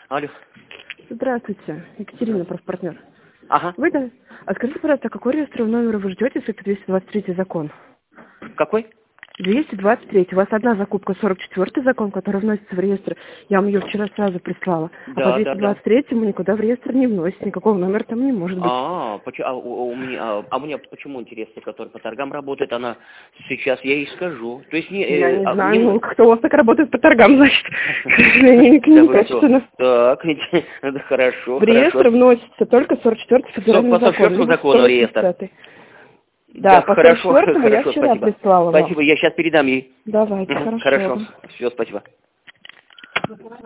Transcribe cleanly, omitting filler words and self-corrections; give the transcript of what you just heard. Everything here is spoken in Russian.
Алло. Здравствуйте, Екатерина, профпартнер. Ага. Вы, да? А скажите, пожалуйста, а какой реестровый номер вы ждете, если это 223 закон? Какой? 223. У вас одна закупка, 44-й закон, который вносится в реестр. Я вам ее вчера сразу прислала. Да, а по 223-му никуда в реестр не вносится. Никакого номера там не может быть. У меня почему интересно, который по торгам работает, она сейчас я ей скажу. То есть Я не знаю, ну, кто у вас так работает по торгам, значит. Некачественно. Так, хорошо. В реестр вносится только 44-й федеральный закон. По 44-му закону реестр. Да, по хорошо, 44-му я вчера прислала вам. Спасибо, я сейчас передам ей. Давайте, хорошо. Все, спасибо.